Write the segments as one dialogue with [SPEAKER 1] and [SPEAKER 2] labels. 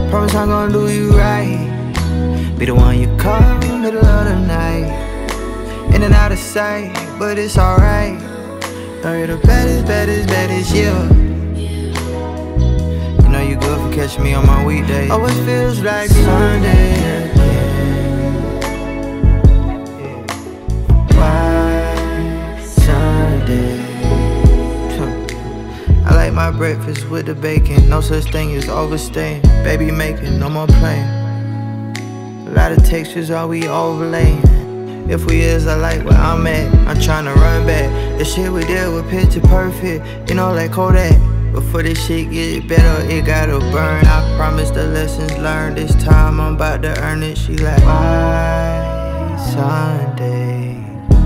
[SPEAKER 1] Promise I'm gonna do you right. Be the one you call middle of the night. In and out of sight, but it's alright. Know you're the baddest, baddest, baddest, yeah. You know you good for catching me on my weekday. Always feels like Sunday. Why Sunday? I like my breakfast with the bacon. No such thing as overstaying. Baby making, no more playing. A lot of textures, all we overlaying. If we is, I like where I'm at. I'm tryna run back. The shit we did was picture perfect, you know, like Kodak. Before this shit get better, it gotta burn. I promise the lessons learned. This time I'm about to earn it. She like, why Sunday?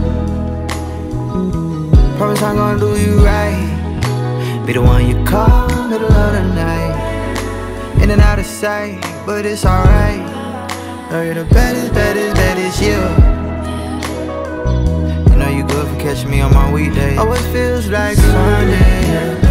[SPEAKER 1] Promise I'm gonna do you right. Be the one you call middle of the night. In and out of sight, but it's alright. Know you're the baddest, baddest, baddest, yeah. You know you good for catching me on my weekday. Always feels like Sunday.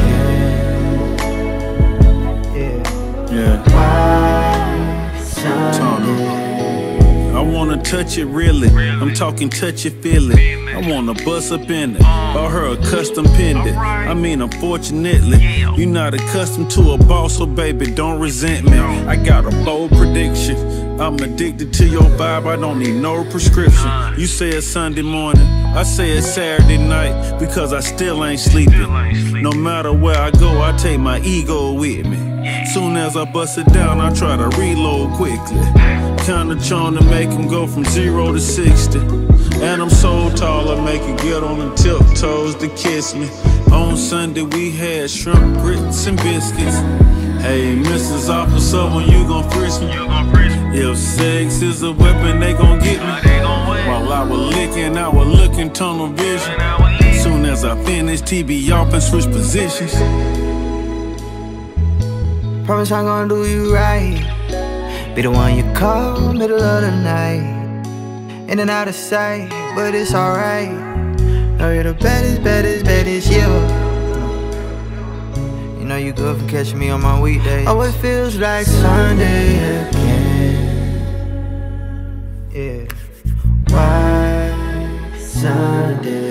[SPEAKER 2] Yeah.
[SPEAKER 1] Why Sunday?
[SPEAKER 2] I wanna touch it really. I'm talking touch it, feel it. I wanna bust up in it. Bought her a custom pendant. I mean, unfortunately, you're not accustomed to a boss, so baby, don't resent me. I got a bold prediction. I'm addicted to your vibe, I don't need no prescription. You say it's Sunday morning, I say it's Saturday night, because I still ain't sleeping. No matter where I go, I take my ego with me. Soon as I bust it down, I try to reload quickly. Kinda trying to make him go from 0 to 60. And I'm so tall, I make it get on the tiptoes to kiss me. On Sunday we had shrimp, grits, and biscuits. Hey, Mrs. Officer, when you gon' frisk me? If sex is a weapon, they gon' get me. While I was licking, I was looking tunnel vision. Soon as I finish, TB off and switch positions.
[SPEAKER 1] Promise I'm gonna do you right. Be the one you call middle of the night. In and out of sight, but it's alright. Know you're the baddest, baddest, baddest, yeah. You know you good for catching me on my weekday. Always feels like Sunday again. Yeah. Why Sunday?